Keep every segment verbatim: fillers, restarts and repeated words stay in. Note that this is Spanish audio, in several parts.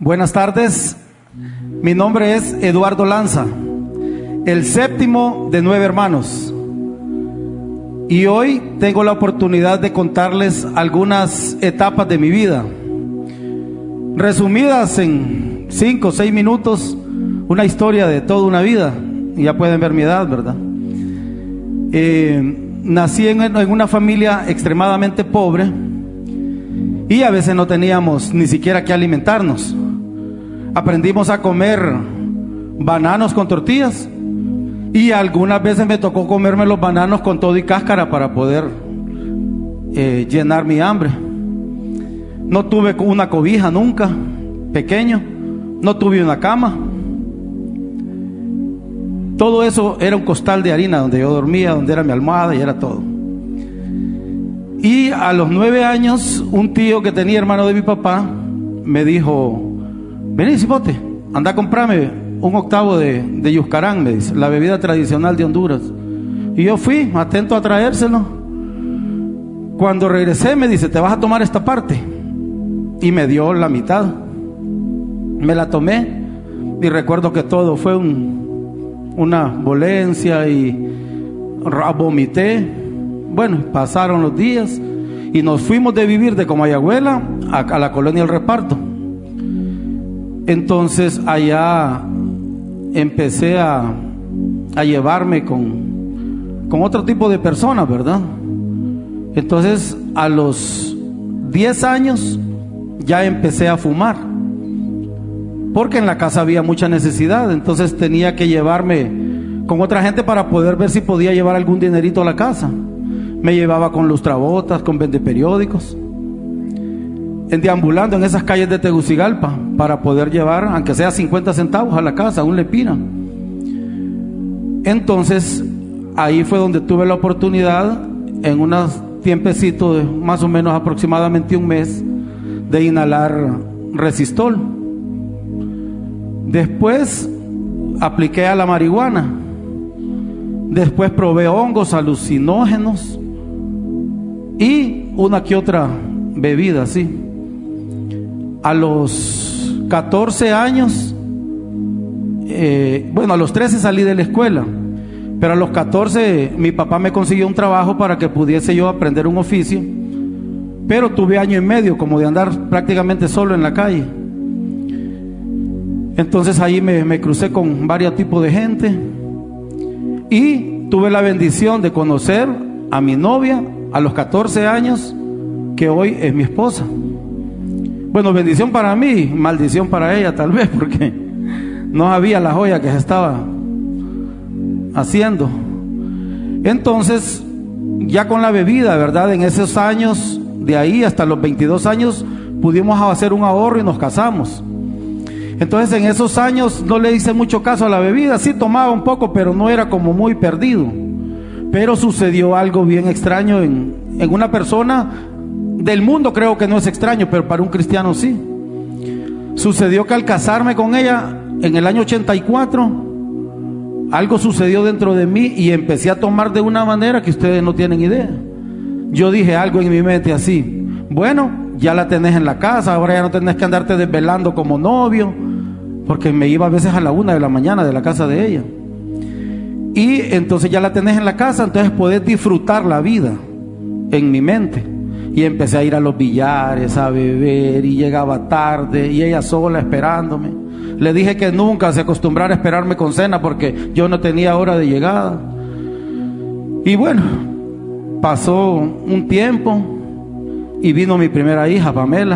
Buenas tardes, mi nombre es Eduardo Lanza, el séptimo de nueve hermanos, y hoy tengo la oportunidad de contarles algunas etapas de mi vida, resumidas en cinco o seis minutos, una historia de toda una vida. Y ya pueden ver mi edad, ¿verdad? Eh, nací en, en una familia extremadamente pobre y a veces no teníamos ni siquiera que alimentarnos. Aprendimos a comer bananos con tortillas y algunas veces me tocó comerme los bananos con todo y cáscara para poder eh, llenar mi hambre. No tuve una cobija nunca, pequeño, no tuve una cama. Todo eso era un costal de harina donde yo dormía, donde era mi almohada y era todo. Y a los nueve años, un tío que tenía hermano de mi papá me dijo: vení, cipote, anda a comprarme un octavo de, de yuscarán, me dice, la bebida tradicional de Honduras. Y yo fui atento a traérselo. Cuando regresé me dice: te vas a tomar esta parte. Y me dio la mitad. Me la tomé y recuerdo que todo fue un... una dolencia y vomité. Bueno, pasaron los días y nos fuimos de vivir de Comayagüela a, a la colonia El Reparto. Entonces allá empecé a, a llevarme con, con otro tipo de personas, ¿verdad? Entonces a los diez años ya empecé a fumar, porque en la casa había mucha necesidad. Entonces tenía que llevarme con otra gente para poder ver si podía llevar algún dinerito a la casa. Me llevaba con lustrabotas, con vendeperiódicos, en deambulando en esas calles de Tegucigalpa para poder llevar, aunque sea cincuenta centavos a la casa, un lepina. Entonces ahí fue donde tuve la oportunidad, en unos tiempecitos de más o menos aproximadamente un mes, de inhalar resistol. Después apliqué a la marihuana. Después probé hongos alucinógenos y una que otra bebida, sí. A los catorce años, eh, bueno, a los trece salí de la escuela, pero a los catorce mi papá me consiguió un trabajo para que pudiese yo aprender un oficio, pero tuve año y medio como de andar prácticamente solo en la calle. Entonces ahí me, me crucé con varios tipos de gente y tuve la bendición de conocer a mi novia a los catorce años, que hoy es mi esposa. Bueno, bendición para mí, maldición para ella tal vez, porque no había la joya que se estaba haciendo. Entonces, ya con la bebida, ¿verdad? En esos años, de ahí hasta los veintidós años, pudimos hacer un ahorro y nos casamos. Entonces en esos años no le hice mucho caso a la bebida, sí tomaba un poco, pero no era como muy perdido. Pero sucedió algo bien extraño en, en una persona del mundo, creo que no es extraño, pero para un cristiano sí. Sucedió que al casarme con ella en el año ochenta y cuatro, algo sucedió dentro de mí y empecé a tomar de una manera que ustedes no tienen idea. Yo dije algo en mi mente así: bueno, ya la tenés en la casa, ahora ya no tenés que andarte desvelando como novio, porque me iba a veces a la una de la mañana de la casa de ella. Y entonces ya la tenés en la casa, entonces podés disfrutar la vida en mi mente. Y empecé a ir a los billares, a beber, y llegaba tarde, y ella sola esperándome. Le dije que nunca se acostumbrara a esperarme con cena, porque yo no tenía hora de llegada. Y bueno, pasó un tiempo y vino mi primera hija, Pamela,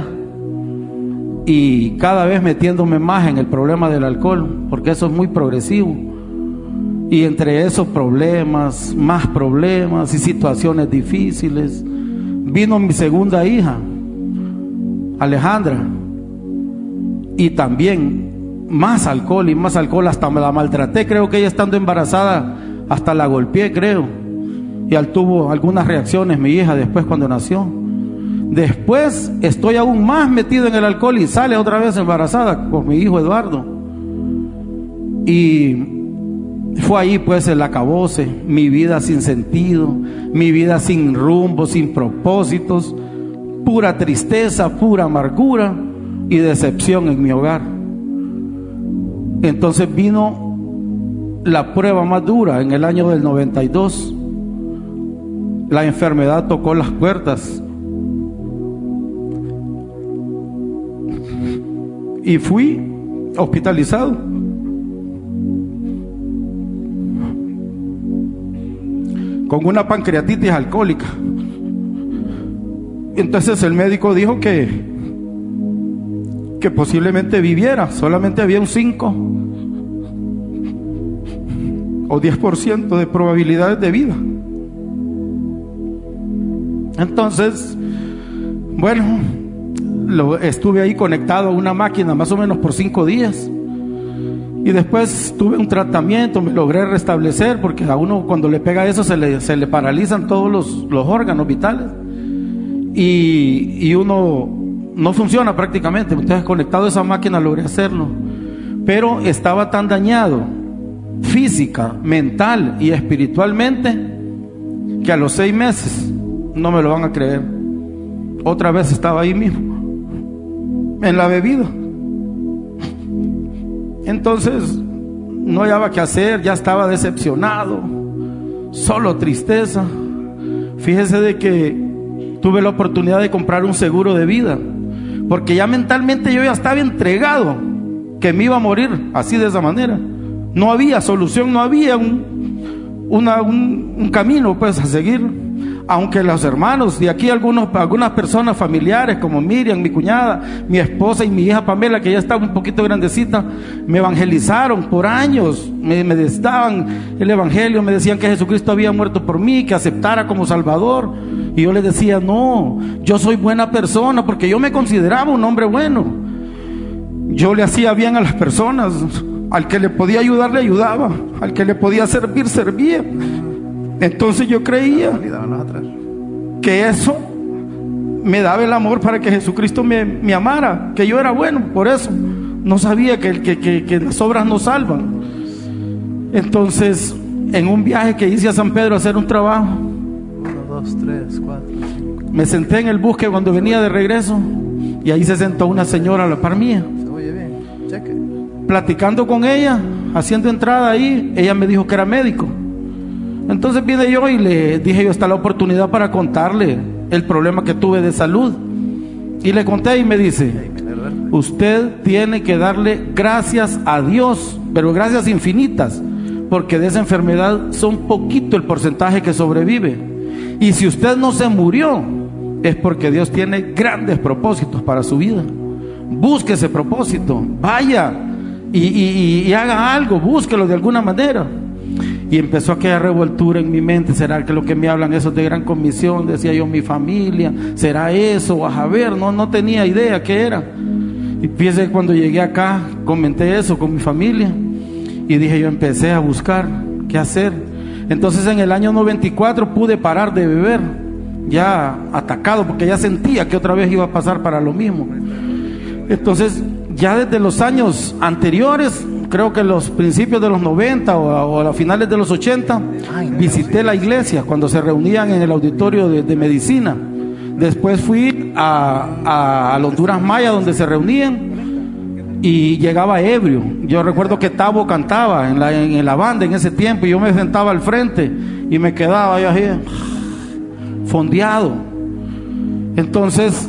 y cada vez metiéndome más en el problema del alcohol, porque eso es muy progresivo. Y entre esos problemas, más problemas y situaciones difíciles, vino mi segunda hija, Alejandra, y también más alcohol y más alcohol, hasta me la maltraté. Creo que ella, estando embarazada, hasta la golpeé, creo, y al tuvo algunas reacciones mi hija después cuando nació. Después estoy aún más metido en el alcohol y sale otra vez embarazada con mi hijo Eduardo. Y fue ahí pues el acabose, mi vida sin sentido, mi vida sin rumbo, sin propósitos, pura tristeza, pura amargura, y decepción en mi hogar. Entonces vino la prueba más dura en el año del noventa y dos. La enfermedad tocó las puertas y fui hospitalizado. Con una pancreatitis alcohólica. Entonces el médico dijo que que posiblemente viviera. Solamente había un cinco o diez por ciento de probabilidades de vida. Entonces, bueno, lo, estuve ahí conectado a una máquina más o menos por cinco días. Y después tuve un tratamiento, me logré restablecer, porque a uno cuando le pega eso se le, se le paralizan todos los, los órganos vitales. Y, y uno no funciona prácticamente. Entonces, conectado a esa máquina logré hacerlo. Pero estaba tan dañado, física, mental y espiritualmente, que a los seis meses, no me lo van a creer, otra vez estaba ahí mismo, en la bebida. Entonces no hallaba qué hacer, ya estaba decepcionado, solo tristeza. Fíjese de que tuve la oportunidad de comprar un seguro de vida, porque ya mentalmente yo ya estaba entregado que me iba a morir así, de esa manera. No había solución, no había un, una, un, un camino pues a seguir. Aunque los hermanos de aquí, algunos, algunas personas familiares como Miriam, mi cuñada, mi esposa y mi hija Pamela, que ya estaba un poquito grandecita, me evangelizaron por años, me, me daban el evangelio, me decían que Jesucristo había muerto por mí, que aceptara como Salvador. Y yo les decía, no, yo soy buena persona, porque yo me consideraba un hombre bueno. Yo le hacía bien a las personas, al que le podía ayudar le ayudaba, al que le podía servir servía. Entonces yo creía que eso me daba el amor para que Jesucristo me, me amara, que yo era bueno. Por eso no sabía que, que, que, que las obras no salvan. Entonces, en un viaje que hice a San Pedro a hacer un trabajo, uno, dos, tres, cuatro, cinco. Me senté en el bus que cuando venía de regreso, y ahí se sentó una señora a la par mía. Se oye bien, cheque. Platicando con ella, haciendo entrada ahí, ella me dijo que era médico. Entonces vine yo y le dije, yo está la oportunidad para contarle el problema que tuve de salud. Y le conté y me dice, usted tiene que darle gracias a Dios, pero gracias infinitas, porque de esa enfermedad son poquito el porcentaje que sobrevive. Y si usted no se murió, es porque Dios tiene grandes propósitos para su vida. Busque ese propósito, vaya y, y, y haga algo, búsquelo de alguna manera. Y empezó aquella revoltura en mi mente. ¿Será que lo que me hablan esos de gran comisión? Decía yo, mi familia, ¿será eso? A ver, no, no tenía idea qué era. Y fíjese, cuando llegué acá, comenté eso con mi familia. Y dije yo, empecé a buscar qué hacer. Entonces en el año noventa y cuatro pude parar de beber, ya atacado, porque ya sentía que otra vez iba a pasar para lo mismo. Entonces ya desde los años anteriores, creo que los principios de los noventa o a, o a los finales de los ochenta, visité la iglesia cuando se reunían en el auditorio de, de medicina. Después fui a, a, a Honduras Maya, donde se reunían, y llegaba ebrio. Yo recuerdo que Tabo cantaba en la, en la banda en ese tiempo, y yo me sentaba al frente y me quedaba yo así, fondeado. Entonces,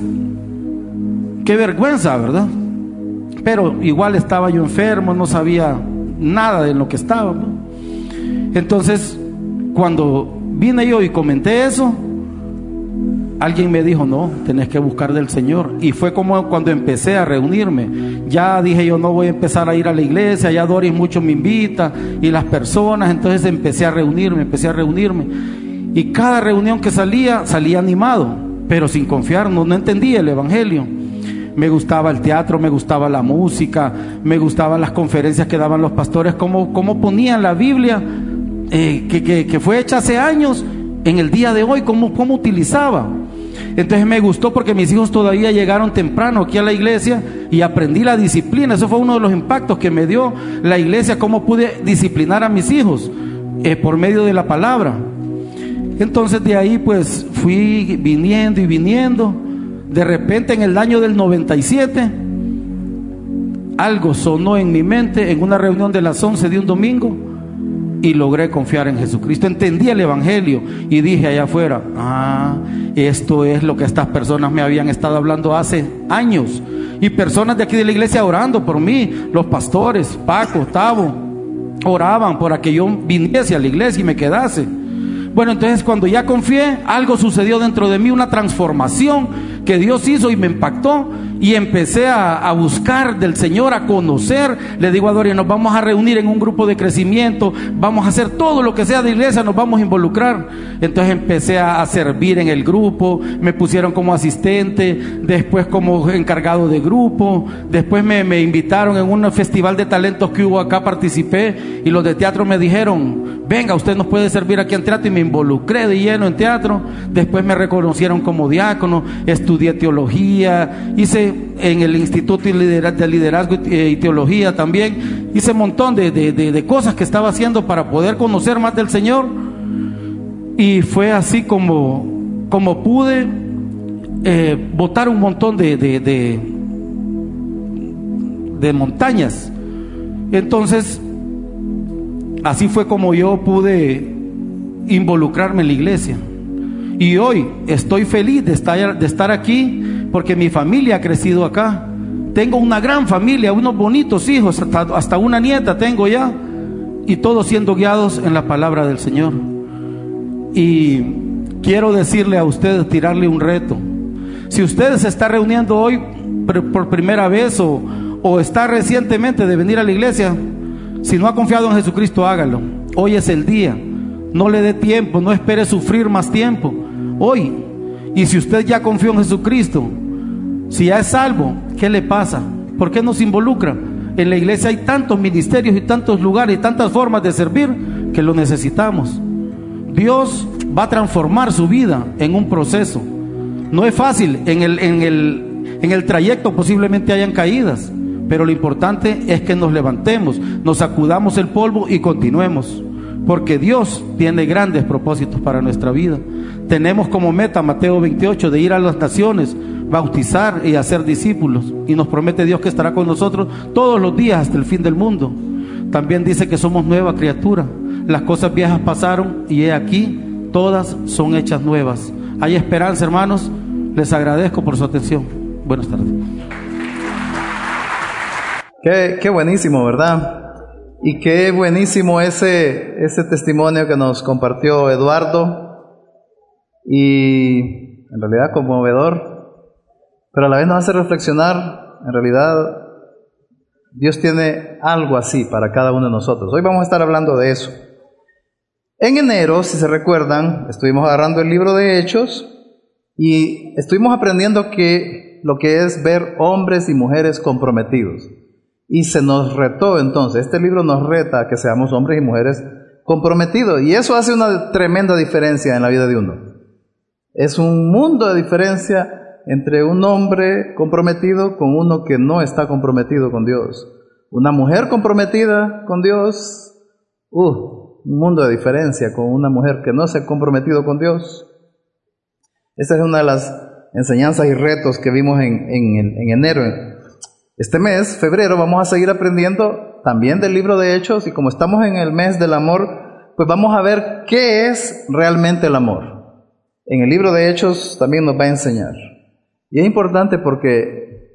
qué vergüenza, ¿verdad? Pero igual estaba yo enfermo, no sabía nada de lo que estaba, ¿no? Entonces, cuando vine yo y comenté eso, alguien me dijo, no, tenés que buscar del Señor. Y fue como cuando empecé a reunirme. Ya dije yo, no voy a empezar a ir a la iglesia, ya Doris mucho me invita, y las personas. Entonces empecé a reunirme, empecé a reunirme. Y cada reunión que salía, salía animado, pero sin confiar, no, no entendía el evangelio. Me gustaba el teatro, me gustaba la música, me gustaban las conferencias que daban los pastores, cómo, cómo ponían la Biblia, eh, que, que, que fue hecha hace años, en el día de hoy, cómo, cómo utilizaba. Entonces me gustó, porque mis hijos todavía llegaron temprano aquí a la iglesia y aprendí la disciplina. Eso fue uno de los impactos que me dio la iglesia, cómo pude disciplinar a mis hijos eh, por medio de la palabra. Entonces de ahí pues fui viniendo y viniendo. De repente en el año del noventa y siete algo sonó en mi mente en una reunión de las once de un domingo y logré confiar en Jesucristo. Entendí el evangelio y dije allá afuera, ah, esto es lo que estas personas me habían estado hablando hace años, y personas de aquí de la iglesia orando por mí, los pastores Paco, Tavo, oraban para que yo viniese a la iglesia y me quedase. Bueno, entonces cuando ya confié, algo sucedió dentro de mí, una transformación que Dios hizo y me impactó, y empecé a, a buscar del Señor, a conocer. Le digo a Doria, nos vamos a reunir en un grupo de crecimiento, vamos a hacer todo lo que sea de iglesia, nos vamos a involucrar. Entonces empecé a, a servir en el grupo, me pusieron como asistente, después como encargado de grupo, después me, me invitaron en un festival de talentos que hubo acá, participé, y los de teatro me dijeron, venga, usted nos puede servir aquí en teatro, y me involucré de lleno en teatro. Después me reconocieron como diácono, estudié teología, hice en el Instituto de Liderazgo y Teología también, hice un montón de, de, de, de cosas que estaba haciendo para poder conocer más del Señor, y fue así como, como pude eh, botar un montón de, de, de, de montañas. Entonces así fue como yo pude involucrarme en la iglesia, y hoy estoy feliz de estar, de estar aquí, porque mi familia ha crecido acá. Tengo una gran familia, unos bonitos hijos, hasta, hasta una nieta tengo ya, y todos siendo guiados en la palabra del Señor. Y quiero decirle a ustedes, tirarle un reto. Si usted se está reuniendo hoy por primera vez, o, o está recientemente de venir a la iglesia, si no ha confiado en Jesucristo, hágalo. Hoy es el día. No le dé tiempo, no espere sufrir más tiempo. Hoy. Y si usted ya confió en Jesucristo, si ya es salvo, ¿qué le pasa? ¿Por qué no se involucra? En la iglesia hay tantos ministerios y tantos lugares y tantas formas de servir que lo necesitamos. Dios va a transformar su vida en un proceso. No es fácil, en el, en el, en el trayecto posiblemente hayan caídas, pero lo importante es que nos levantemos, nos sacudamos el polvo y continuemos, porque Dios tiene grandes propósitos para nuestra vida. Tenemos como meta Mateo veintiocho, de ir a las naciones, bautizar y hacer discípulos, y nos promete Dios que estará con nosotros todos los días hasta el fin del mundo. También dice que somos nueva criatura. Las cosas viejas pasaron y he aquí, todas son hechas nuevas. Hay esperanza, hermanos. Les agradezco por su atención. Buenas tardes. Qué, qué buenísimo, ¿verdad? Y qué buenísimo ese, ese testimonio que nos compartió Eduardo, y en realidad conmovedor, pero a la vez nos hace reflexionar. En realidad Dios tiene algo así para cada uno de nosotros. Hoy vamos a estar hablando de eso. En enero, si se recuerdan, estuvimos agarrando el libro de Hechos y estuvimos aprendiendo que lo que es ver hombres y mujeres comprometidos. Y se nos retó entonces, este libro nos reta a que seamos hombres y mujeres comprometidos, y eso hace una tremenda diferencia en la vida de uno. Es un mundo de diferencia entre un hombre comprometido con uno que no está comprometido con Dios. Una mujer comprometida con Dios, uh, un mundo de diferencia con una mujer que no se ha comprometido con Dios. Esta es una de las enseñanzas y retos que vimos en, en, en enero. Este mes, febrero, vamos a seguir aprendiendo también del libro de Hechos, y como estamos en el mes del amor, pues vamos a ver qué es realmente el amor. En el libro de Hechos también nos va a enseñar. Y es importante porque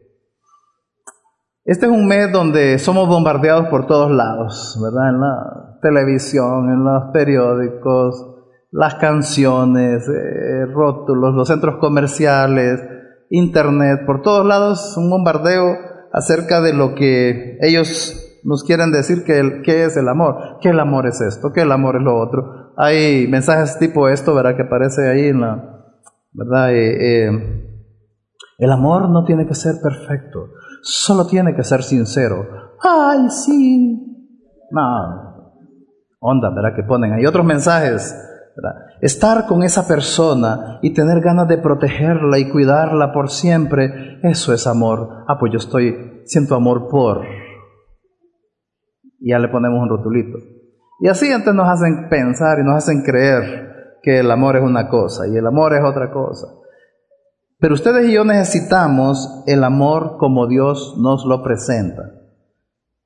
este es un mes donde somos bombardeados por todos lados, ¿verdad? En la televisión, en los periódicos, las canciones, eh, rótulos, los centros comerciales, internet, por todos lados un bombardeo acerca de lo que ellos nos quieren decir que, el, que es el amor. ¿Qué el amor es esto? ¿Qué el amor es lo otro? Hay mensajes tipo esto, ¿verdad? Que aparece ahí en la... ¿verdad? Eh, eh, el amor no tiene que ser perfecto, solo tiene que ser sincero. ¡Ay, sí! No, onda, ¿verdad? Que ponen. Hay otros mensajes, ¿verdad? Estar con esa persona y tener ganas de protegerla y cuidarla por siempre, eso es amor. Ah, pues yo estoy, siento amor por... Y ya le ponemos un rotulito. Y así antes nos hacen pensar y nos hacen creer que el amor es una cosa y el amor es otra cosa. Pero ustedes y yo necesitamos el amor como Dios nos lo presenta.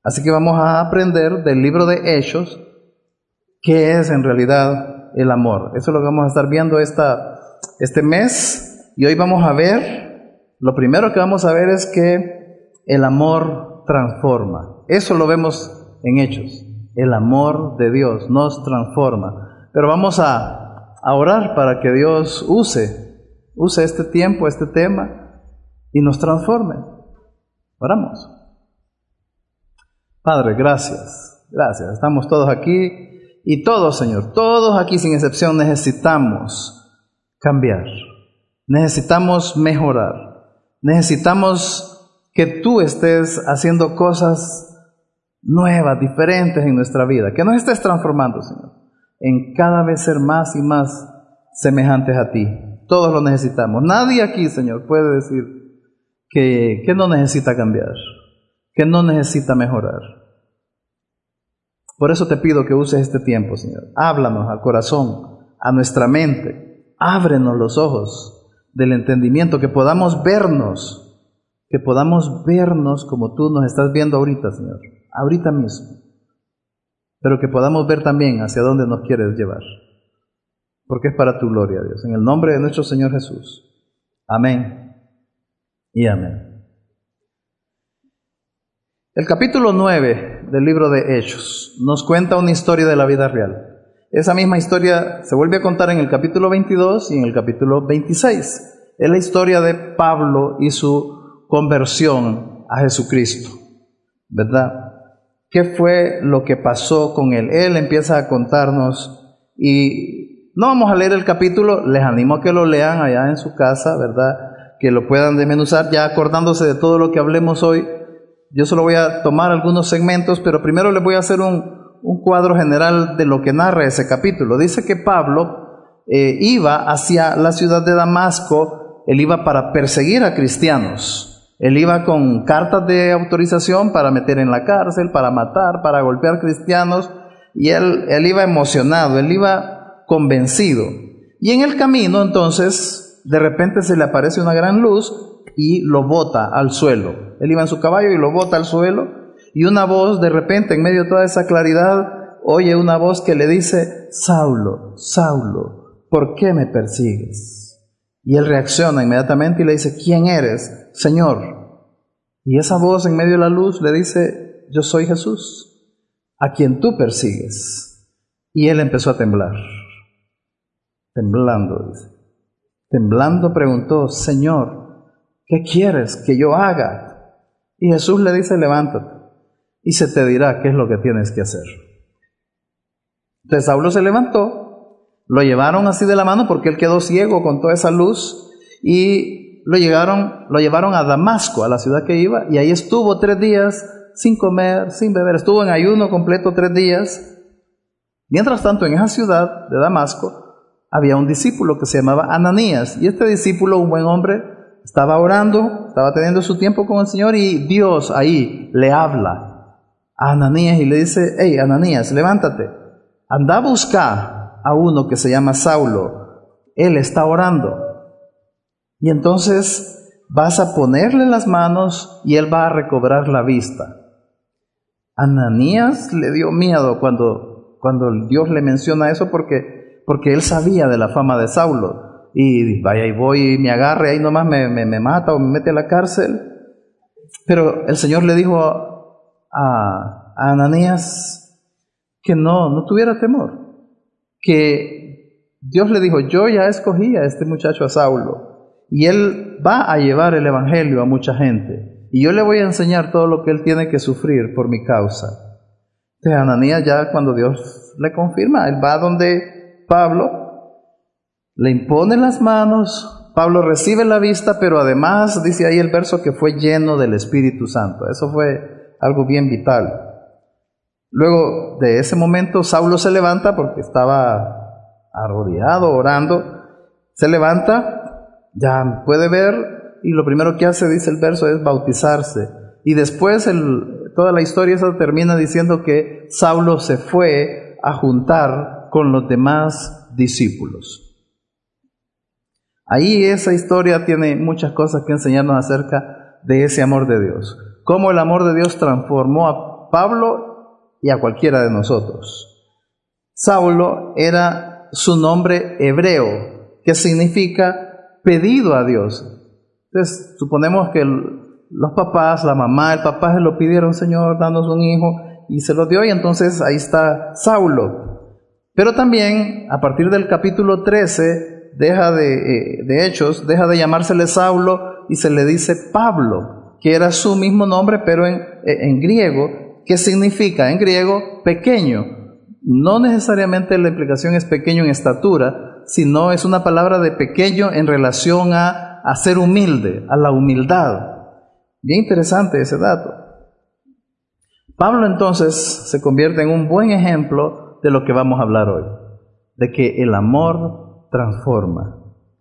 Así que vamos a aprender del libro de Hechos qué es en realidad el amor. Eso es lo que vamos a estar viendo esta, este mes. Y hoy vamos a ver, lo primero que vamos a ver es que el amor transforma. Eso lo vemos en Hechos. El amor de Dios nos transforma. Pero vamos a, a orar para que Dios use, use este tiempo, este tema y nos transforme. Oramos. Padre, gracias, gracias. Estamos todos aquí y todos, Señor, todos aquí sin excepción necesitamos cambiar. Necesitamos mejorar. Necesitamos que tú estés haciendo cosas nuevas, diferentes en nuestra vida. Que nos estés transformando, Señor, en cada vez ser más y más semejantes a ti. Todos lo necesitamos. Nadie aquí, Señor, puede decir que, que no necesita cambiar, que no necesita mejorar. Por eso te pido que uses este tiempo, Señor. Háblanos al corazón, a nuestra mente. Ábrenos los ojos del entendimiento, que podamos vernos, que podamos vernos como tú nos estás viendo ahorita, Señor, ahorita mismo. Pero que podamos ver también hacia dónde nos quieres llevar. Porque es para tu gloria, Dios. En el nombre de nuestro Señor Jesús. Amén y amén. El capítulo nueve del libro de Hechos nos cuenta una historia de la vida real. Esa misma historia se vuelve a contar en el capítulo veintidós y en el capítulo veintiséis. Es la historia de Pablo y su conversión a Jesucristo, ¿verdad? ¿Qué fue lo que pasó con él? Él empieza a contarnos y no vamos a leer el capítulo, les animo a que lo lean allá en su casa, ¿verdad? Que lo puedan desmenuzar ya acordándose de todo lo que hablemos hoy. Yo solo voy a tomar algunos segmentos, pero primero les voy a hacer un, un cuadro general de lo que narra ese capítulo. Dice que Pablo eh, iba hacia la ciudad de Damasco, él iba para perseguir a cristianos. Él iba con cartas de autorización para meter en la cárcel, para matar, para golpear cristianos, y él, él iba emocionado, él iba convencido. Y en el camino, entonces, de repente se le aparece una gran luz y lo bota al suelo. Él iba en su caballo y lo bota al suelo, y una voz, de repente, en medio de toda esa claridad, oye una voz que le dice: Saulo, Saulo, ¿por qué me persigues? Y él reacciona inmediatamente y le dice: ¿quién eres, Señor? Y esa voz en medio de la luz le dice: yo soy Jesús, a quien tú persigues. Y él empezó a temblar. Temblando, dice. Temblando preguntó: Señor, ¿qué quieres que yo haga? Y Jesús le dice: levántate y se te dirá qué es lo que tienes que hacer. Entonces Saulo se levantó, lo llevaron así de la mano porque él quedó ciego con toda esa luz, y lo, llegaron, lo llevaron a Damasco, a la ciudad que iba, y ahí estuvo tres días sin comer, sin beber, estuvo en ayuno completo tres días. Mientras tanto, en esa ciudad de Damasco había un discípulo que se llamaba Ananías, y este discípulo, un buen hombre, estaba orando, estaba teniendo su tiempo con el Señor, y Dios ahí le habla a Ananías y le dice: hey, Ananías, levántate, anda a buscar a uno que se llama Saulo, él está orando, y entonces vas a ponerle las manos y él va a recobrar la vista. Ananías le dio miedo cuando, cuando Dios le menciona eso, porque, porque él sabía de la fama de Saulo. Y vaya, y voy y me agarre, ahí nomás me, me, me mata o me mete a la cárcel. Pero el Señor le dijo a, a Ananías que no, no tuviera temor. Que Dios le dijo: yo ya escogí a este muchacho, a Saulo, y él va a llevar el evangelio a mucha gente. Y yo le voy a enseñar todo lo que él tiene que sufrir por mi causa. Entonces Ananías, ya cuando Dios le confirma, él va donde Pablo, le impone las manos, Pablo recibe la vista, pero además dice ahí el verso que fue lleno del Espíritu Santo. Eso fue algo bien vital. Luego de ese momento Saulo se levanta porque estaba arrodillado orando, se levanta, ya puede ver, y lo primero que hace, dice el verso, es bautizarse. Y después el, toda la historia esa termina diciendo que Saulo se fue a juntar con los demás discípulos. Ahí esa historia tiene muchas cosas que enseñarnos acerca de ese amor de Dios. Cómo el amor de Dios transformó a a Pablo y a cualquiera de nosotros. Saulo era su nombre hebreo, que significa pedido a Dios. Entonces, suponemos que el, los papás, la mamá, el papá se lo pidieron: Señor, danos un hijo, y se lo dio, y entonces ahí está Saulo. Pero también, a partir del capítulo trece, deja de, de Hechos, deja de llamársele Saulo y se le dice Pablo, que era su mismo nombre, pero en, en griego, que significa en griego pequeño. No necesariamente la implicación es pequeño en estatura, sino es una palabra de pequeño en relación a a ser humilde, a la humildad. Bien interesante ese dato. Pablo entonces se convierte en un buen ejemplo de lo que vamos a hablar hoy, de que el amor transforma.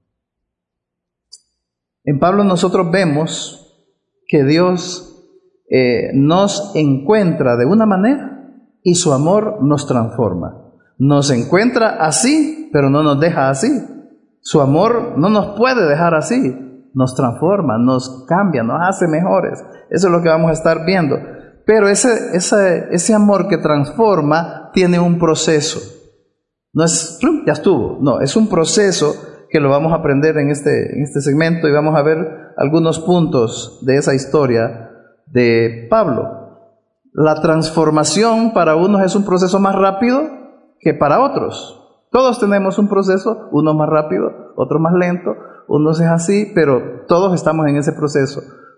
En Pablo nosotros vemos que Dios eh, nos encuentra de una manera y su amor nos transforma. Nos encuentra así, pero no nos deja así. Su amor no nos puede dejar así, nos transforma, nos cambia, nos hace mejores. Eso es lo que vamos a estar viendo. Pero ese, ese, ese amor que transforma tiene un proceso. No es, ya estuvo, no, es un proceso que lo vamos a aprender en este, en este segmento, y vamos a ver algunos puntos de esa historia de Pablo. La transformación para unos es un proceso más rápido que para otros. Todos tenemos un proceso, uno más rápido, otro más lento, unos es así, pero todos estamos en ese proceso.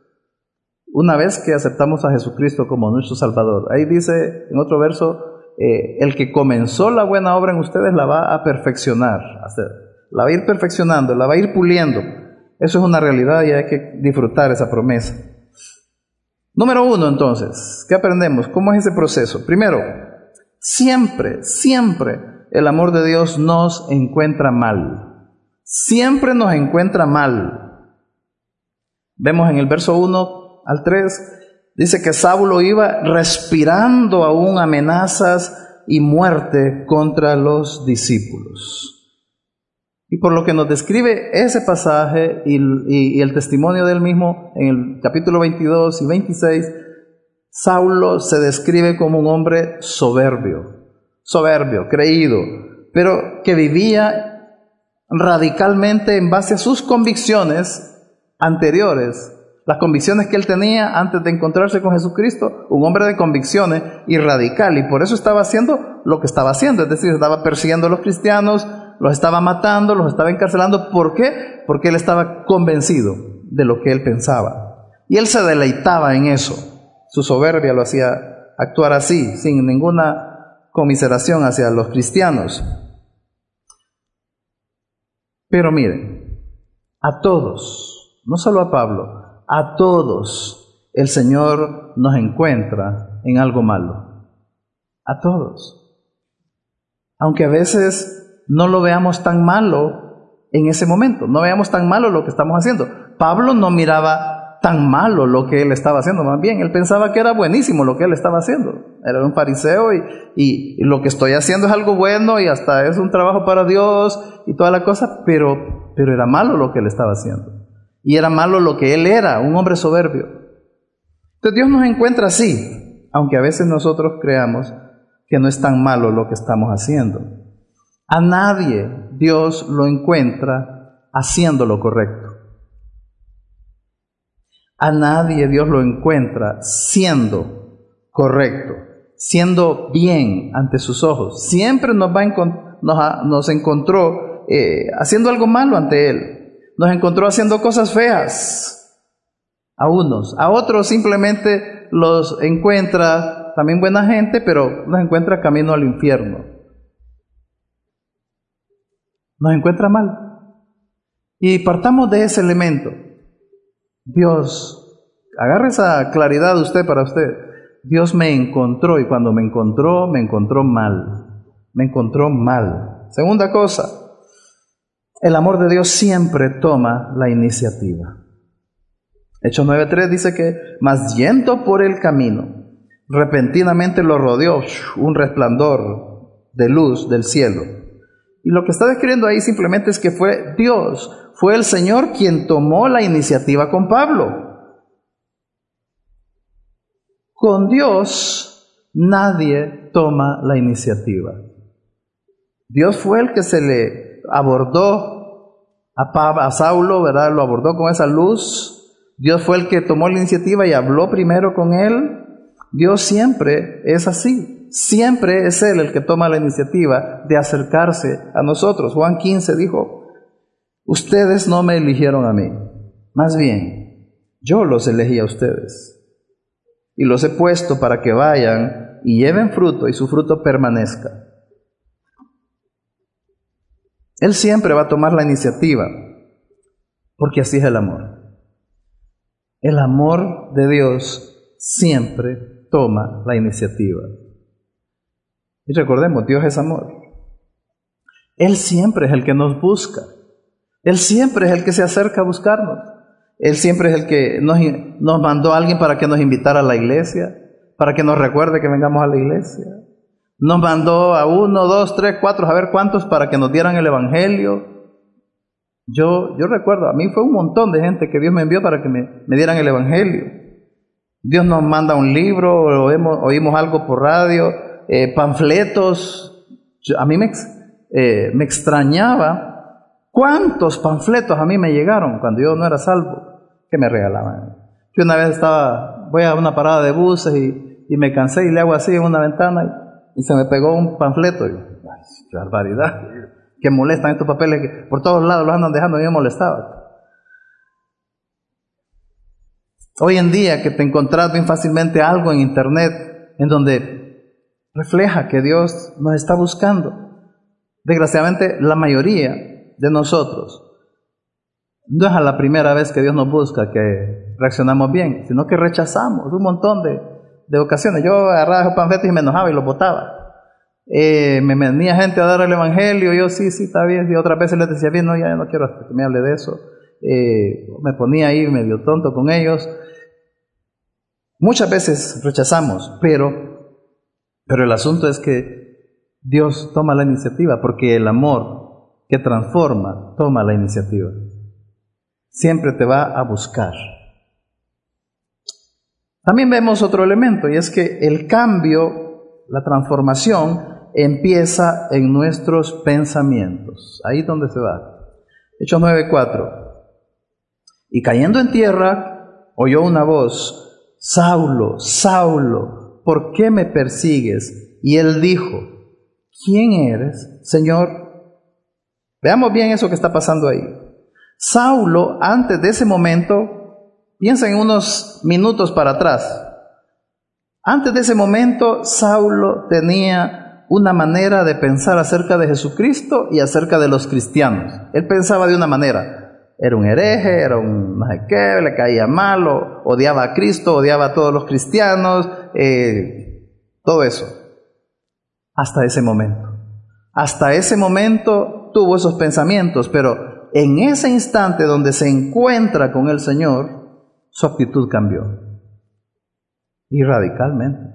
Una vez que aceptamos a Jesucristo como nuestro Salvador. Ahí dice en otro verso, eh, el que comenzó la buena obra en ustedes la va a perfeccionar, hacer, la va a ir perfeccionando, la va a ir puliendo. Eso es una realidad y hay que disfrutar esa promesa. Número uno, entonces, ¿qué aprendemos? ¿Cómo es ese proceso? Primero, siempre, siempre el amor de Dios nos encuentra mal. Siempre nos encuentra mal. Vemos en el verso uno al tres, dice que Saulo iba respirando aún amenazas y muerte contra los discípulos. Y por lo que nos describe ese pasaje y, y, y el testimonio del mismo en el capítulo veintidós y veintiséis, Saulo se describe como un hombre soberbio. Soberbio, creído, pero que vivía radicalmente en base a sus convicciones anteriores, las convicciones que él tenía antes de encontrarse con Jesucristo, un hombre de convicciones y radical, y por eso estaba haciendo lo que estaba haciendo, es decir, estaba persiguiendo a los cristianos, los estaba matando, los estaba encarcelando. ¿Por qué? Porque él estaba convencido de lo que él pensaba, y él se deleitaba en eso. Su soberbia lo hacía actuar así, sin ninguna conmiseración hacia los cristianos. Pero miren, a todos, no solo a Pablo, a todos el Señor nos encuentra en algo malo. A todos. Aunque a veces no lo veamos tan malo en ese momento, no veamos tan malo lo que estamos haciendo. Pablo no miraba tan malo lo que él estaba haciendo, más bien él pensaba que era buenísimo lo que él estaba haciendo. Era un fariseo y, y, y lo que estoy haciendo es algo bueno y hasta es un trabajo para Dios y toda la cosa, pero, pero era malo lo que él estaba haciendo. Y era malo lo que él era, un hombre soberbio. Entonces Dios nos encuentra así, aunque a veces nosotros creamos que no es tan malo lo que estamos haciendo. A nadie Dios lo encuentra haciendo lo correcto. A nadie Dios lo encuentra siendo correcto, siendo bien ante sus ojos. Siempre nos, va encont- nos, ha- nos encontró eh, haciendo algo malo ante Él. Nos encontró haciendo cosas feas a unos. A otros simplemente los encuentra también buena gente, pero los encuentra camino al infierno. Nos encuentra mal. Y partamos de ese elemento. Dios, agarre esa claridad de usted para usted. Dios me encontró, y cuando me encontró, me encontró mal. Me encontró mal. Segunda cosa, el amor de Dios siempre toma la iniciativa. Hechos nueve tres dice que, mas yendo por el camino, repentinamente lo rodeó un resplandor de luz del cielo. Y lo que está describiendo ahí simplemente es que fue Dios, fue el Señor quien tomó la iniciativa con Pablo. Con Dios nadie toma la iniciativa. Dios fue el que se le abordó a, Pablo, a Saulo, ¿verdad? Lo abordó con esa luz. Dios fue el que tomó la iniciativa y habló primero con él. Dios siempre es así. Siempre es Él el que toma la iniciativa de acercarse a nosotros. Juan quince dijo: ustedes no me eligieron a mí, más bien yo los elegí a ustedes y los he puesto para que vayan y lleven fruto y su fruto permanezca. Él siempre va a tomar la iniciativa, porque así es el amor. El amor de Dios siempre toma la iniciativa. Y recordemos, Dios es amor. Él siempre es el que nos busca. Él siempre es el que se acerca a buscarnos. Él siempre es el que nos, nos mandó a alguien para que nos invitara a la iglesia, para que nos recuerde que vengamos a la iglesia. Nos mandó a uno, dos, tres, cuatro, a ver cuántos, para que nos dieran el evangelio. Yo, yo recuerdo, a mí fue un montón de gente que Dios me envió para que me, me dieran el evangelio. Dios nos manda un libro, o oímos, oímos algo por radio, eh, panfletos. Yo, a mí me, eh, me extrañaba cuántos panfletos a mí me llegaron cuando yo no era salvo, que me regalaban. Yo una vez estaba, voy a una parada de buses y, y me cansé y le hago así en una ventana y, y se me pegó un panfleto. Y, ay, qué barbaridad, que molestan estos papeles que por todos lados los andan dejando, y me molestaba. Hoy en día que te encontrás bien fácilmente algo en internet en donde refleja que Dios nos está buscando. Desgraciadamente la mayoría de nosotros no es a la primera vez que Dios nos busca que reaccionamos bien, sino que rechazamos un montón de, de ocasiones. Yo agarraba esos panfletos y me enojaba y los botaba. Eh, me venía gente a dar el evangelio, yo sí, sí, está bien, y otras veces les decía, bien, no, ya no quiero que me hable de eso. Eh, me ponía ahí medio tonto con ellos. Muchas veces rechazamos, pero, pero el asunto es que Dios toma la iniciativa, porque el amor que transforma toma la iniciativa. Siempre te va a buscar. También vemos otro elemento, y es que el cambio, la transformación, empieza en nuestros pensamientos. Ahí es donde se va. Hechos nueve cuatro. Y cayendo en tierra, oyó una voz: Saulo, Saulo, ¿por qué me persigues? Y él dijo: ¿quién eres, Señor? Veamos bien eso que está pasando ahí. Saulo, antes de ese momento, piensa en unos minutos para atrás. Antes de ese momento, Saulo tenía una manera de pensar acerca de Jesucristo y acerca de los cristianos. Él pensaba de una manera. Era un hereje, era un no sé qué, le caía mal, o odiaba a Cristo, odiaba a todos los cristianos, eh, todo eso. Hasta ese momento. Hasta ese momento tuvo esos pensamientos, pero en ese instante donde se encuentra con el Señor, su actitud cambió. Y radicalmente.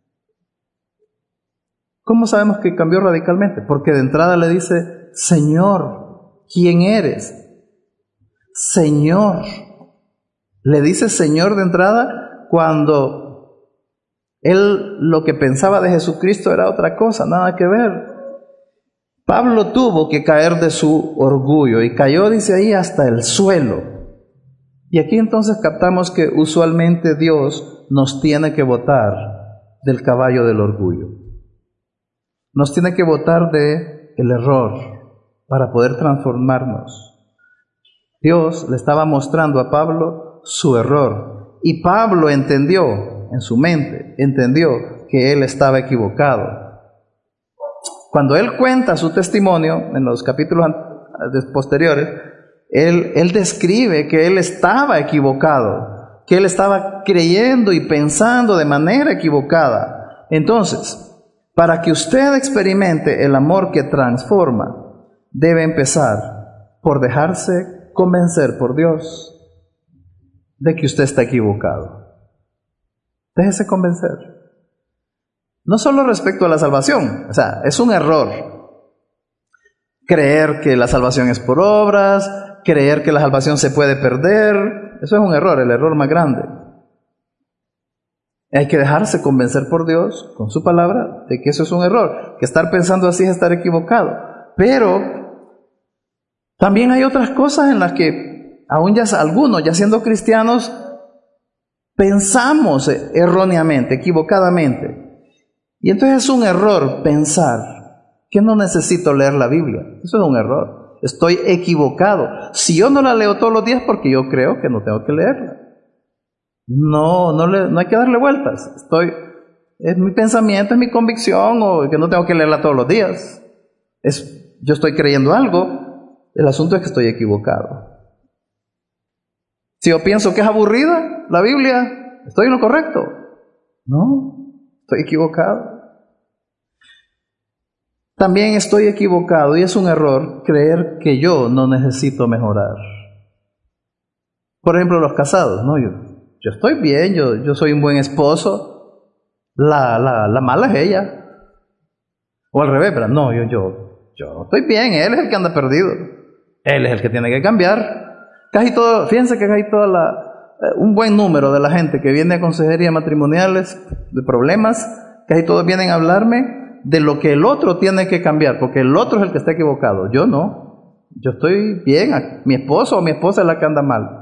¿Cómo sabemos que cambió radicalmente? Porque de entrada le dice: Señor, ¿quién eres? Señor. Le dice Señor de entrada cuando él lo que pensaba de Jesucristo era otra cosa, nada que ver. Pablo tuvo que caer de su orgullo y cayó, dice ahí, hasta el suelo. Y aquí entonces captamos que usualmente Dios nos tiene que botar del caballo del orgullo. Nos tiene que botar de el error para poder transformarnos. Dios le estaba mostrando a Pablo su error y Pablo entendió en su mente, entendió que él estaba equivocado. Cuando él cuenta su testimonio en los capítulos posteriores, él, él describe que él estaba equivocado, que él estaba creyendo y pensando de manera equivocada. Entonces, para que usted experimente el amor que transforma, debe empezar por dejarse convencer por Dios de que usted está equivocado. Déjese convencer. No solo respecto a la salvación, o sea, es un error creer que la salvación es por obras, creer que la salvación se puede perder. Eso es un error, el error más grande. Hay que dejarse convencer por Dios, con su palabra, de que eso es un error, que estar pensando así es estar equivocado. Pero también hay otras cosas en las que, aún ya algunos, ya siendo cristianos, pensamos erróneamente, equivocadamente. Y entonces es un error pensar que no necesito leer la Biblia. Eso es un error. Estoy equivocado. Si yo no la leo todos los días, porque yo creo que no tengo que leerla. No, no, le, no hay que darle vueltas. Estoy, es mi pensamiento, es mi convicción, o que no tengo que leerla todos los días. Es, yo estoy creyendo algo. El asunto es que estoy equivocado. Si yo pienso que es aburrida la Biblia, ¿estoy en lo correcto? No, estoy equivocado. También estoy equivocado, y es un error creer que yo no necesito mejorar. Por ejemplo, los casados, ¿no? Yo, yo estoy bien, yo, yo soy un buen esposo, la, la, la mala es ella. O al revés, pero no, yo, yo, yo estoy bien, él es el que anda perdido. Él es el que tiene que cambiar. Casi todo, fíjense que casi toda la, un buen número de la gente que viene a consejería matrimoniales de problemas, casi todos vienen a hablarme de lo que el otro tiene que cambiar, porque el otro es el que está equivocado. Yo no. Yo estoy bien. Mi esposo o mi esposa es la que anda mal.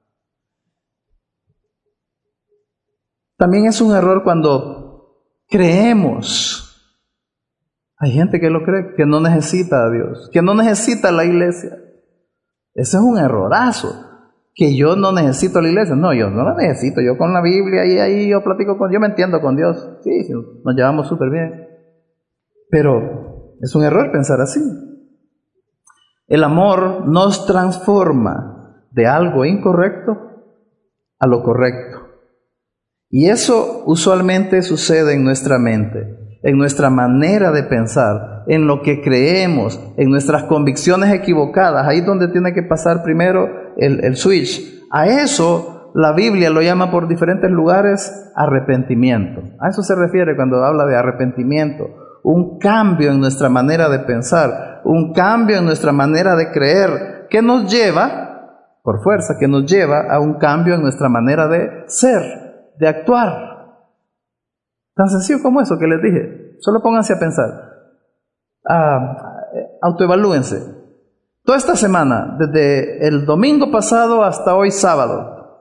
También es un error cuando creemos. Hay gente que lo cree, que no necesita a Dios, que no necesita a la iglesia. Ese es un errorazo. Que yo no necesito la iglesia. No, yo no la necesito. Yo con la Biblia y ahí yo platico con Dios, yo me entiendo con Dios. Sí, sí, nos llevamos súper bien. Pero es un error pensar así. El amor nos transforma de algo incorrecto a lo correcto. Y eso usualmente sucede en nuestra mente, en nuestra manera de pensar, en lo que creemos, en nuestras convicciones equivocadas. Ahí es donde tiene que pasar primero el, el switch. A eso la Biblia lo llama por diferentes lugares arrepentimiento. A eso se refiere cuando habla de arrepentimiento. Un cambio en nuestra manera de pensar, un cambio en nuestra manera de creer, que nos lleva, por fuerza, que nos lleva a un cambio en nuestra manera de ser, de actuar. Tan sencillo como eso que les dije. Solo pónganse a pensar. Ah, autoevalúense. Toda esta semana, desde el domingo pasado hasta hoy sábado,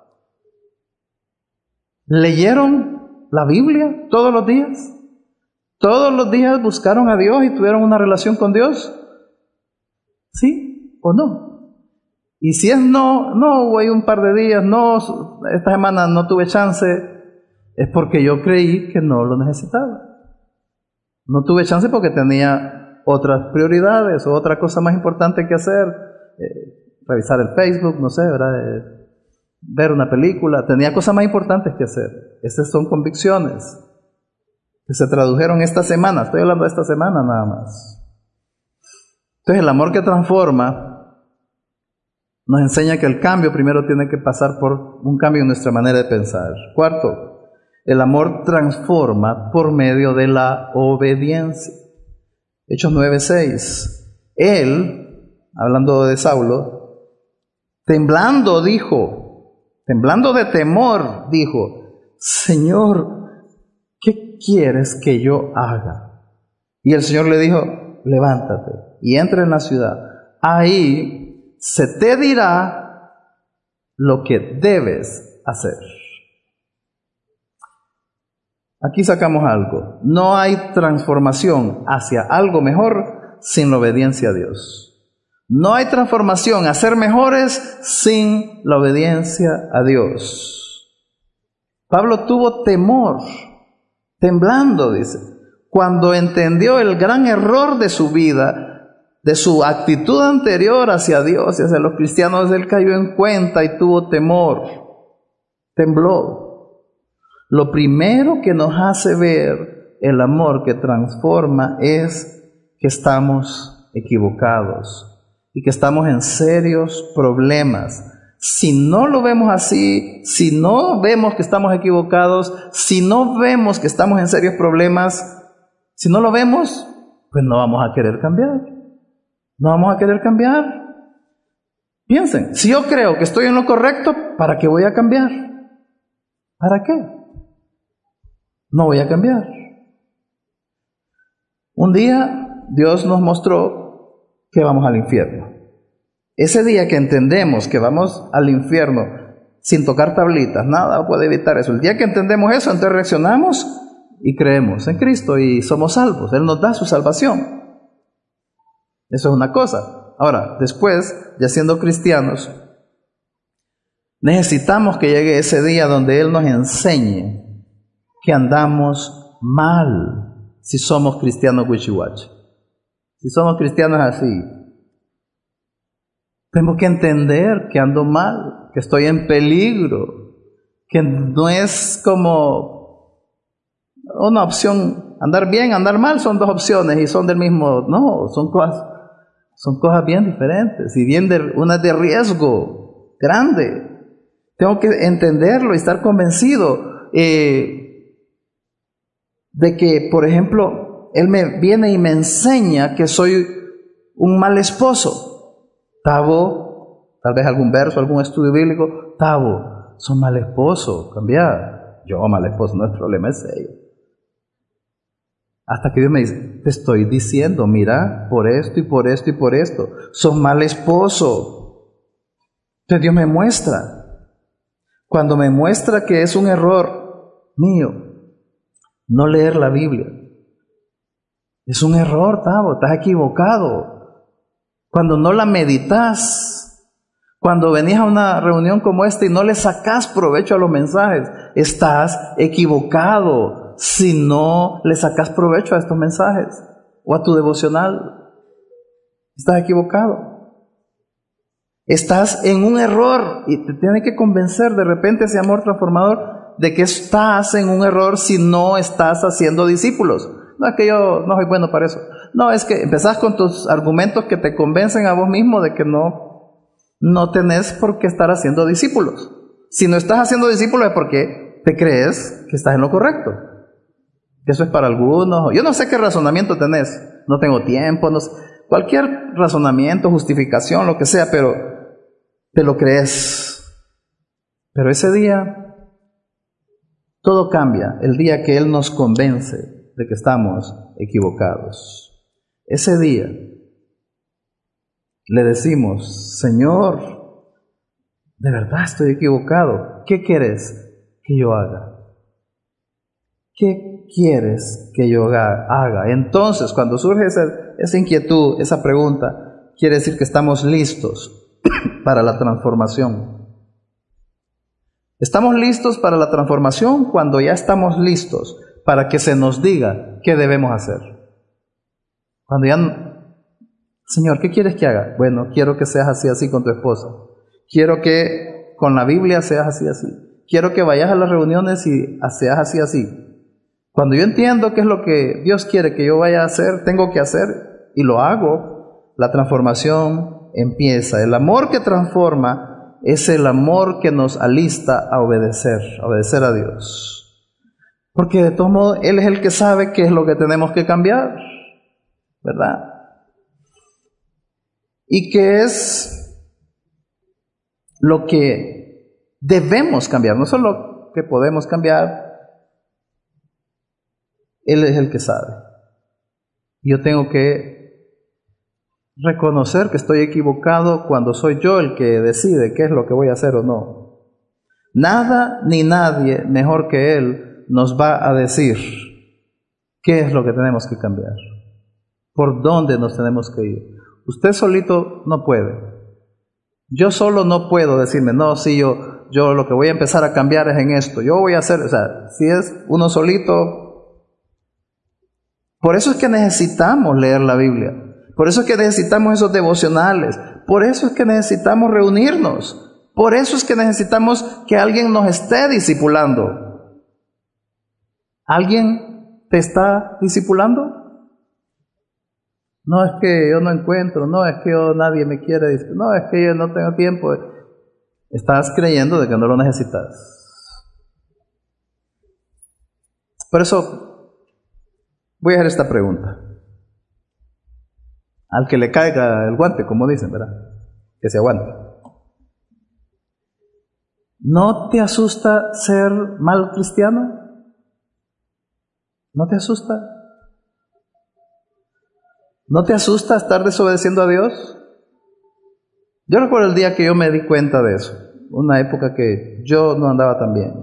¿leyeron la Biblia todos los días? ¿Todos los días buscaron a Dios y tuvieron una relación con Dios? ¿Sí o no? Y si es no, no, voy un par de días, no, esta semana no tuve chance, es porque yo creí que no lo necesitaba. No tuve chance porque tenía otras prioridades o otra cosa más importante que hacer, eh, revisar el Facebook, no sé, ¿verdad? Eh, ver una película, tenía cosas más importantes que hacer. Esas son convicciones que se tradujeron esta semana. Estoy hablando de esta semana nada más. Entonces el amor que transforma nos enseña que el cambio primero tiene que pasar por un cambio en nuestra manera de pensar. Cuarto, el amor transforma por medio de la obediencia. Hechos nueve seis. Él, hablando de Saulo, temblando dijo, temblando de temor, dijo: Señor, ¿qué quieres que yo haga? Y el Señor le dijo: levántate y entra en la ciudad. Ahí se te dirá lo que debes hacer. Aquí sacamos algo. No hay transformación hacia algo mejor sin la obediencia a Dios. No hay transformación a ser mejores sin la obediencia a Dios. Pablo tuvo temor, temblando, dice, cuando entendió el gran error de su vida, de su actitud anterior hacia Dios y hacia los cristianos. Él cayó en cuenta y tuvo temor, tembló. Lo primero que nos hace ver el amor que transforma es que estamos equivocados y que estamos en serios problemas. Si no lo vemos así, si no vemos que estamos equivocados, si no vemos que estamos en serios problemas, si no lo vemos, pues no vamos a querer cambiar. No vamos a querer cambiar. Piensen, si yo creo que estoy en lo correcto, ¿para qué voy a cambiar? ¿Para qué? no voy a cambiar. Un día Dios nos mostró que vamos al infierno. Ese día que entendemos que vamos al infierno sin tocar tablitas, nada puede evitar eso. El día que entendemos eso, entonces reaccionamos y creemos en Cristo y somos salvos. Él nos da su salvación. Eso es una cosa. Ahora, después, ya siendo cristianos, necesitamos que llegue ese día donde Él nos enseñe que andamos mal si somos cristianos wichiwachi. Si somos cristianos así, tengo que entender que ando mal, que estoy en peligro, que no es como una opción, andar bien, andar mal son dos opciones y son del mismo, no, son cosas, son cosas bien diferentes y bien de, una de riesgo grande. Tengo que entenderlo y estar convencido eh, de que, por ejemplo, Él me viene y me enseña que soy un mal esposo. Tavo, tal vez algún verso, algún estudio bíblico. Tavo, son mal esposo, cambiar. Yo, mal esposo, no es problema, es ello. Hasta que Dios me dice, te estoy diciendo, mira, por esto y por esto y por esto, son mal esposo. Entonces Dios me muestra. Cuando me muestra que es un error mío no leer la Biblia, es un error, Tavo, estás equivocado. Cuando no la meditas, cuando venís a una reunión como esta y no le sacás provecho a los mensajes, estás equivocado si no le sacás provecho a estos mensajes o a tu devocional. Estás equivocado. Estás en un error y te tiene que convencer de repente ese amor transformador de que estás en un error si no estás haciendo discípulos. No es que yo no soy bueno para eso. No, es que empezás con tus argumentos que te convencen a vos mismo de que no, no tenés por qué estar haciendo discípulos. Si no estás haciendo discípulos es porque te crees que estás en lo correcto. Eso es para algunos. Yo no sé qué razonamiento tenés. No tengo tiempo, no sé. Cualquier razonamiento, justificación, lo que sea, pero te lo crees. Pero ese día todo cambia. El día que Él nos convence de que estamos equivocados. Ese día le decimos, Señor, de verdad estoy equivocado. ¿Qué quieres que yo haga? ¿Qué quieres que yo haga? Entonces, cuando surge esa, esa inquietud, esa pregunta, quiere decir que estamos listos para la transformación. Estamos listos para la transformación cuando ya estamos listos para que se nos diga qué debemos hacer. Cuando ya, Señor, ¿qué quieres que haga? Bueno, quiero que seas así, así con tu esposa. Quiero que con la Biblia seas así, así. Quiero que vayas a las reuniones y seas así, así. Cuando yo entiendo qué es lo que Dios quiere que yo vaya a hacer, tengo que hacer y lo hago, la transformación empieza. El amor que transforma es el amor que nos alista a obedecer, a obedecer a Dios. Porque de todo modo Él es el que sabe qué es lo que tenemos que cambiar, ¿verdad? Y qué es lo que debemos cambiar, no solo que podemos cambiar. Él es el que sabe. Yo tengo que reconocer que estoy equivocado cuando soy yo el que decide qué es lo que voy a hacer o no. Nada ni nadie mejor que Él nos va a decir qué es lo que tenemos que cambiar, por dónde nos tenemos que ir. Usted solito no puede. Yo solo no puedo decirme, no, sí, yo, yo lo que voy a empezar a cambiar es en esto. Yo voy a hacer, o sea, si es uno solito. Por eso es que necesitamos leer la Biblia. Por eso es que necesitamos esos devocionales. Por eso es que necesitamos reunirnos. Por eso es que necesitamos que alguien nos esté discipulando. ¿Alguien te está discipulando? No, es que yo no encuentro, no, es que yo, nadie me quiere, no, es que yo no tengo tiempo. Estás creyendo de que no lo necesitas. Por eso voy a hacer esta pregunta. Al que le caiga el guante, como dicen, ¿verdad? Que se aguante. ¿No te asusta ser mal cristiano? ¿No te asusta? ¿No te asusta estar desobedeciendo a Dios? Yo recuerdo el día que yo me di cuenta de eso, una época que yo no andaba tan bien.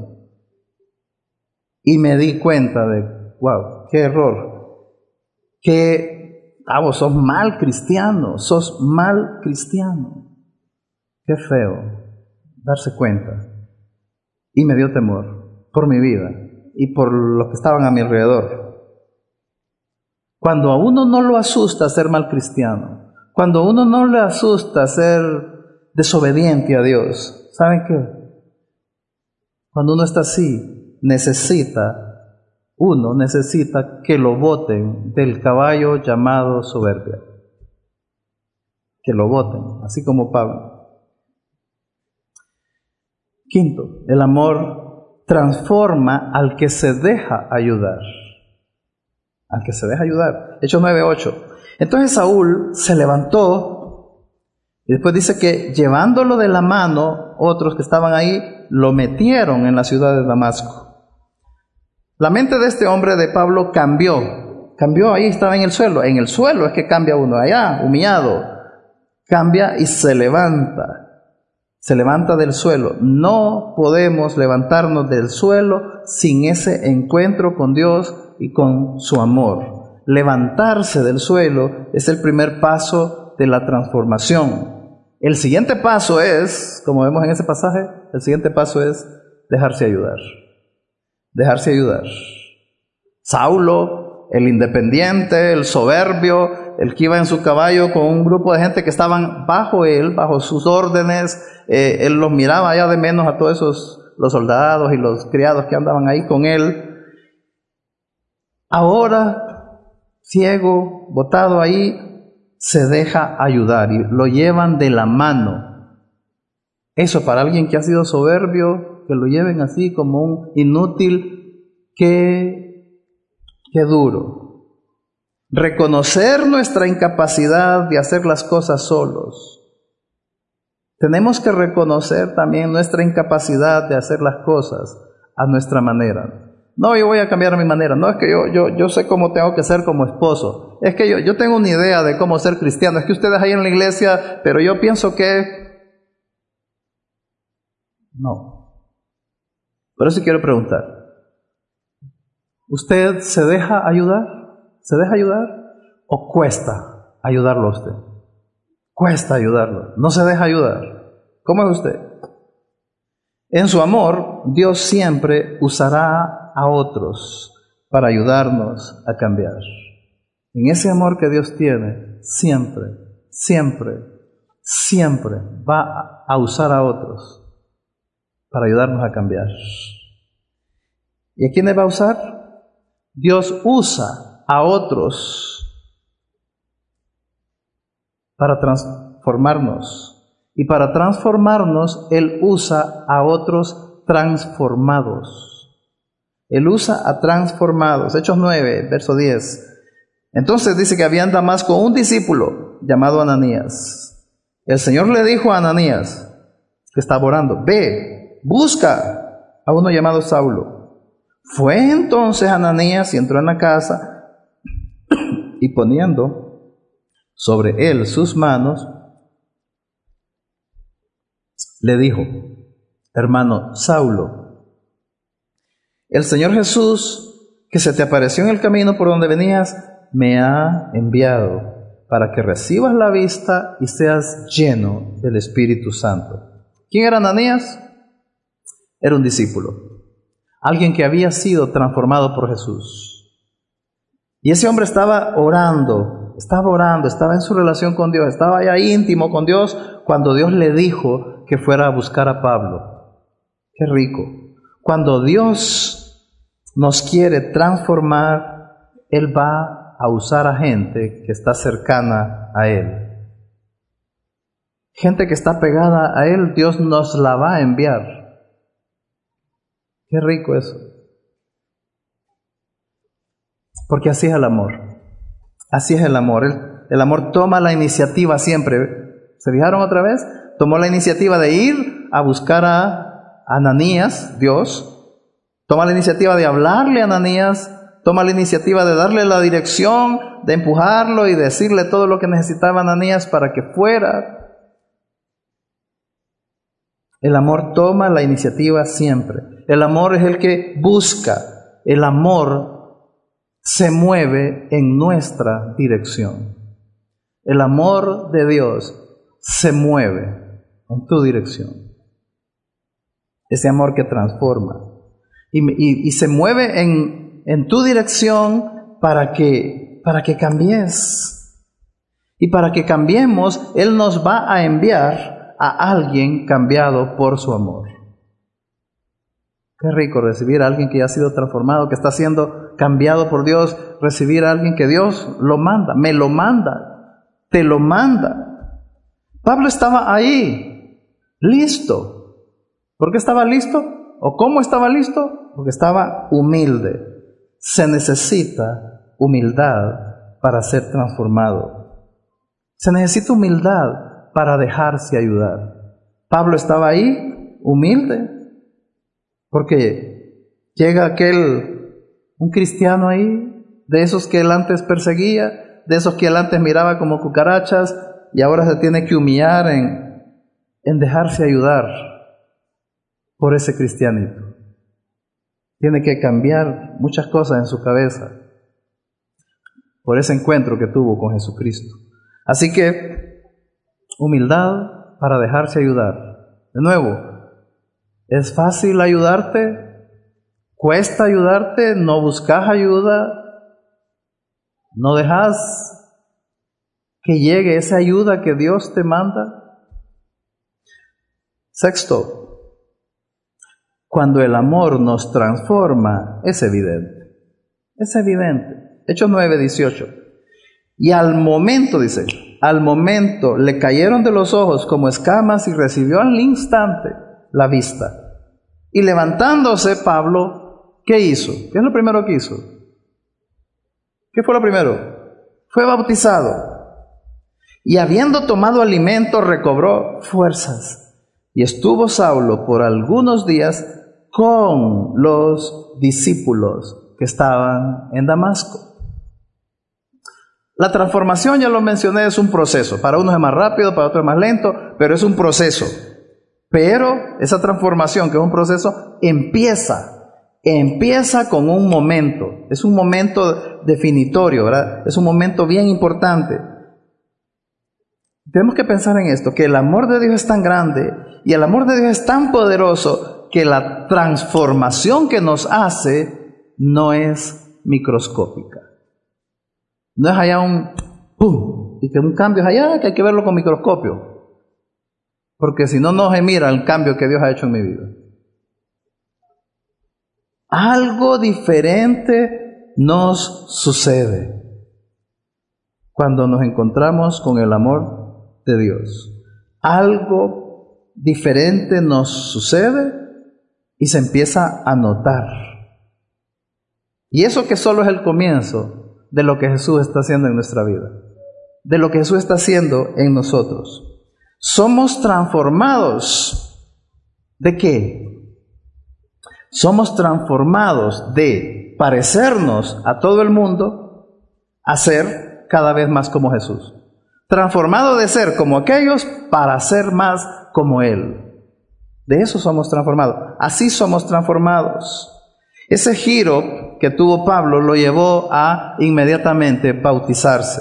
Y me di cuenta de, wow, qué error, que, ah, vos sos mal cristiano, sos mal cristiano. Qué feo darse cuenta. Y me dio temor por mi vida y por los que estaban a mi alrededor. Cuando a uno no lo asusta ser mal cristiano, cuando a uno no le asusta ser desobediente a Dios, ¿saben qué? Cuando uno está así, necesita, uno necesita que lo boten del caballo llamado soberbia. Que lo boten, así como Pablo. Quinto, el amor transforma al que se deja ayudar. Al que se deja ayudar. Hechos nueve ocho. Entonces Saúl se levantó y después dice que llevándolo de la mano, otros que estaban ahí lo metieron en la ciudad de Damasco. La mente de este hombre, de Pablo, cambió. Cambió, ahí estaba en el suelo. En el suelo es que cambia uno, allá, humillado. Cambia y se levanta. Se levanta del suelo. No podemos levantarnos del suelo sin ese encuentro con Dios y con su amor. Levantarse del suelo es el primer paso de la transformación. El siguiente paso es, como vemos en ese pasaje, el siguiente paso es dejarse ayudar. Dejarse ayudar. Saulo, el independiente, el soberbio, el que iba en su caballo con un grupo de gente que estaban bajo él, bajo sus órdenes, eh, él los miraba allá de menos a todos esos, los soldados y los criados que andaban ahí con él. Ahora, ciego, botado ahí, se deja ayudar y lo llevan de la mano. Eso para alguien que ha sido soberbio, que lo lleven así como un inútil, qué, qué duro. Reconocer nuestra incapacidad de hacer las cosas solos. Tenemos que reconocer también nuestra incapacidad de hacer las cosas a nuestra manera. No, yo voy a cambiar mi manera. No, es que yo, yo, yo sé cómo tengo que ser como esposo. Es que yo, yo tengo una idea de cómo ser cristiano. Es que ustedes ahí en la iglesia, pero yo pienso que... No. Por eso quiero preguntar. ¿Usted se deja ayudar? ¿Se deja ayudar? ¿O cuesta ayudarlo a usted? Cuesta ayudarlo. No se deja ayudar. ¿Cómo es usted? En su amor, Dios siempre usará a otros para ayudarnos a cambiar. En ese amor que Dios tiene, siempre, siempre, siempre va a usar a otros para ayudarnos a cambiar. ¿Y a quiénes va a usar? Dios usa a otros para transformarnos. Y para transformarnos, Él usa a otros transformados. Él usa a transformados. Hechos nueve, verso diez. Entonces dice que había en Damasco un discípulo llamado Ananías. El Señor le dijo a Ananías, que estaba orando, ve, busca a uno llamado Saulo. Fue entonces Ananías y entró en la casa y poniendo sobre él sus manos, le dijo, hermano Saulo, el Señor Jesús, que se te apareció en el camino por donde venías, me ha enviado para que recibas la vista y seas lleno del Espíritu Santo. ¿Quién era Ananías? Era un discípulo, alguien que había sido transformado por Jesús. Y ese hombre estaba orando, estaba orando, estaba en su relación con Dios, estaba ya íntimo con Dios cuando Dios le dijo que fuera a buscar a Pablo. Qué rico. Cuando Dios nos quiere transformar, Él va a usar a gente que está cercana a Él. Gente que está pegada a Él, Dios nos la va a enviar. Qué rico eso. Porque así es el amor. Así es el amor. El, el amor toma la iniciativa siempre. ¿Se fijaron otra vez? Tomó la iniciativa de ir a buscar a Ananías, Dios. Toma la iniciativa de hablarle a Ananías toma la iniciativa de darle la dirección, de empujarlo y decirle todo lo que necesitaba Ananías para que fuera. El amor toma la iniciativa siempre. El amor es el que busca. El amor se mueve en nuestra dirección. El amor de Dios se mueve en tu dirección. Ese amor que transforma. Y, y, y se mueve en, en tu dirección para que, para que cambies. Y para que cambiemos, Él nos va a enviar a alguien cambiado por su amor. Qué rico recibir a alguien que ya ha sido transformado, que está siendo cambiado por Dios, recibir a alguien que Dios lo manda, me lo manda, te lo manda. Pablo estaba ahí, listo. ¿Por qué estaba listo? ¿O cómo estaba listo? Porque estaba humilde. Se necesita humildad para ser transformado. Se necesita humildad para dejarse ayudar. Pablo estaba ahí, humilde, porque llega aquel, un cristiano ahí, de esos que él antes perseguía, de esos que él antes miraba como cucarachas, y ahora se tiene que humillar en, en dejarse ayudar por ese cristianito. Tiene que cambiar muchas cosas en su cabeza por ese encuentro que tuvo con Jesucristo. Así que humildad para dejarse ayudar. De nuevo, ¿es fácil ayudarte? ¿Cuesta ayudarte? ¿No buscas ayuda? ¿No dejas que llegue esa ayuda que Dios te manda? Sexto, cuando el amor nos transforma, es evidente. Es evidente. Hechos nueve, dieciocho. Y al momento, dice, al momento le cayeron de los ojos como escamas y recibió al instante la vista. Y levantándose Pablo, ¿qué hizo? ¿Qué es lo primero que hizo? ¿Qué fue lo primero? Fue bautizado. Y habiendo tomado alimento, recobró fuerzas. Y estuvo Saulo por algunos días con los discípulos que estaban en Damasco. La transformación, ya lo mencioné, es un proceso. Para unos es más rápido, para otros es más lento, pero es un proceso. Pero esa transformación, que es un proceso, empieza, empieza con un momento. Es un momento definitorio, ¿verdad? Es un momento bien importante. Tenemos que pensar en esto, que el amor de Dios es tan grande y el amor de Dios es tan poderoso que la transformación que nos hace no es microscópica. No es allá un ¡pum! Y que un cambio es allá, que hay que verlo con microscopio. Porque si no, no se mira el cambio que Dios ha hecho en mi vida. Algo diferente nos sucede cuando nos encontramos con el amor de Dios. Algo diferente nos sucede y se empieza a notar. Y eso que solo es el comienzo de lo que Jesús está haciendo en nuestra vida, de lo que Jesús está haciendo en nosotros. Somos transformados. ¿De qué? Somos transformados de parecernos a todo el mundo a ser cada vez más como Jesús. Transformado de ser como aquellos para ser más como Él. De eso somos transformados. Así somos transformados. Ese giro que tuvo Pablo lo llevó a inmediatamente bautizarse.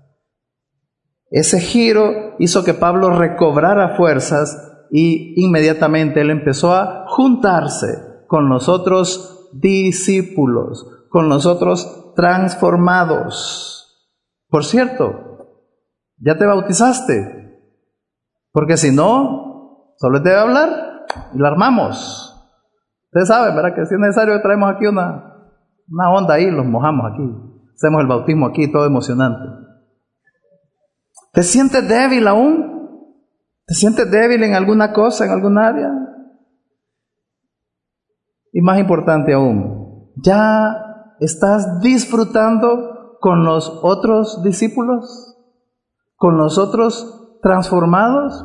Ese giro hizo que Pablo recobrara fuerzas y inmediatamente él empezó a juntarse con los otros discípulos, con los otros transformados. Por cierto, ¿ya te bautizaste? Porque si no, solo te debe hablar y la armamos. Ustedes saben, ¿verdad? Que si es necesario traemos aquí una, una onda ahí, los mojamos aquí. Hacemos el bautismo aquí, todo emocionante. ¿Te sientes débil aún? ¿Te sientes débil en alguna cosa, en algún área? Y más importante aún, ¿ya estás disfrutando con los otros discípulos? ¿Con los otros transformados?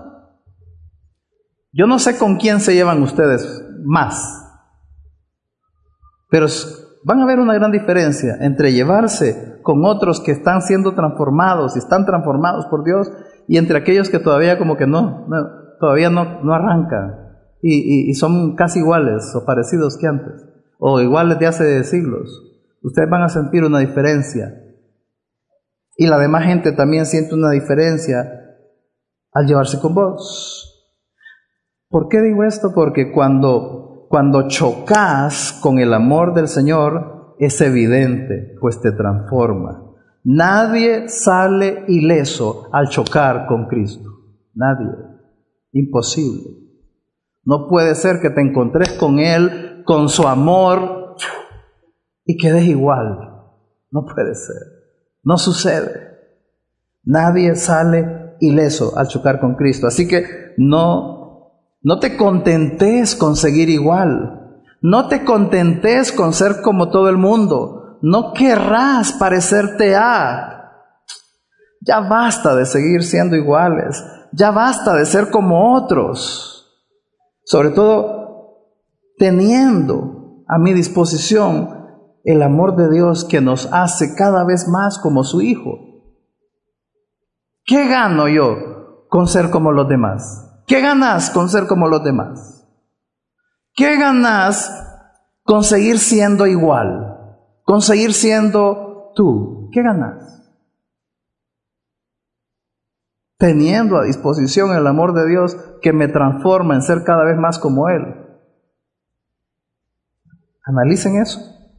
Yo no sé con quién se llevan ustedes más. Pero van a ver una gran diferencia entre llevarse con otros que están siendo transformados y están transformados por Dios y entre aquellos que todavía como que no, no todavía no, no arrancan y, y, y son casi iguales o parecidos que antes o iguales de hace siglos. Ustedes van a sentir una diferencia y la demás gente también siente una diferencia al llevarse con vos. ¿Por qué digo esto? Porque cuando, cuando chocas con el amor del Señor es evidente, pues te transforma. Nadie sale ileso al chocar con Cristo. Nadie. Imposible. No puede ser que te encontres con Él, con su amor, y quedes igual. No puede ser. No sucede. Nadie sale ileso al chocar con Cristo. Así que no, no te contentes con seguir igual. No te contentes con ser como todo el mundo. No querrás parecerte a. Ya basta de seguir siendo iguales. Ya basta de ser como otros. Sobre todo, teniendo a mi disposición el amor de Dios que nos hace cada vez más como su Hijo. ¿Qué gano yo con ser como los demás? ¿Qué ganas con ser como los demás? ¿Qué ganas con seguir siendo igual? Con seguir siendo tú. ¿Qué ganas? Teniendo a disposición el amor de Dios que me transforma en ser cada vez más como Él. Analicen eso.